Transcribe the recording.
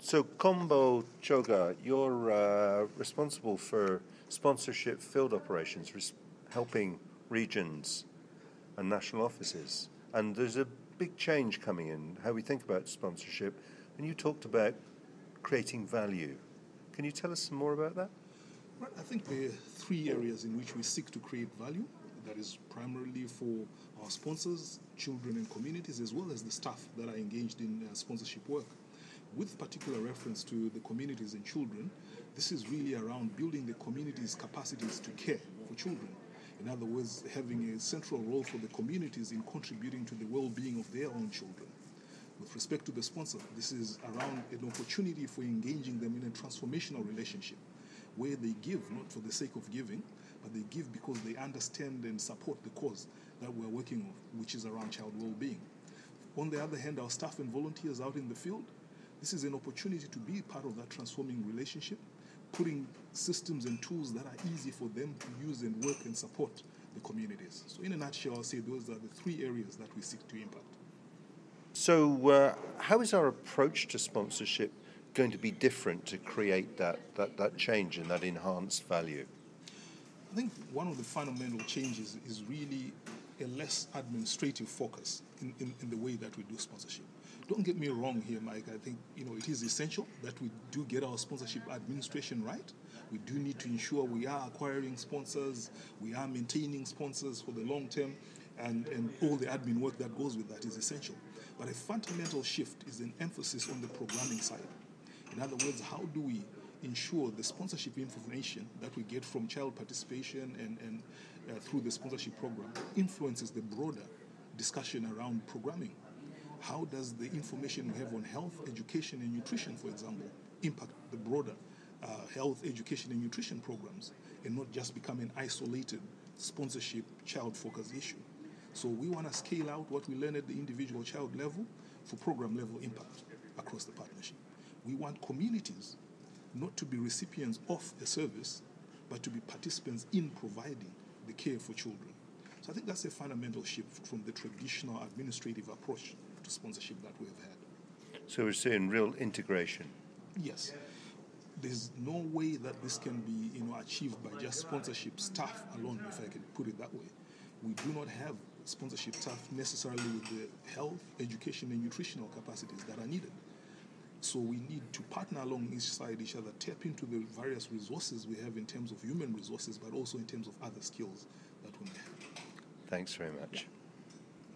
So, Combo Choga, you're responsible for sponsorship field operations, helping regions and national offices. And there's a big change coming in how we think about sponsorship. And you talked about creating value. Can you tell us some more about that? Right. I think there are three areas in which we seek to create value. That is primarily for our sponsors, children and communities, as well as the staff that are engaged in sponsorship work. With particular reference to the communities and children, this is really around building the community's capacities to care for children. In other words, having a central role for the communities in contributing to the well-being of their own children. With respect to the sponsor, this is around an opportunity for engaging them in a transformational relationship where they give not for the sake of giving, but they give because they understand and support the cause that we're working on, which is around child well-being. On the other hand, our staff and volunteers out in the field, this is an opportunity to be part of that transforming relationship, putting systems and tools that are easy for them to use and work and support the communities. So in a nutshell, I'll say those are the three areas that we seek to impact. So, how is our approach to sponsorship going to be different to create that change and that enhanced value? I think one of the fundamental changes is really a less administrative focus in the way that we do sponsorship. Don't get me wrong here, Mike. I think it is essential that we do get our sponsorship administration right. We do need to ensure we are acquiring sponsors, we are maintaining sponsors for the long term, and all the admin work that goes with that is essential. But a fundamental shift is an emphasis on the programming side. In other words, how do we ensure the sponsorship information that we get from child participation and through the sponsorship program influences the broader discussion around programming? How does the information we have on health, education, and nutrition, for example, impact the broader health, education, and nutrition programs and not just become an isolated sponsorship child-focused issue? So we want to scale out what we learn at the individual child level for program-level impact across the partnership. We want communities not to be recipients of a service, but to be participants in providing the care for children. So I think that's a fundamental shift from the traditional administrative approach to sponsorship that we have had. So we're seeing real integration. Yes. There's no way that this can be achieved by just sponsorship staff alone, if I can put it that way. We do not have sponsorship staff necessarily with the health, education, and nutritional capacities that are needed. So we need to partner alongside each other, tap into the various resources we have in terms of human resources, but also in terms of other skills that we may have. Thanks very much. Yeah.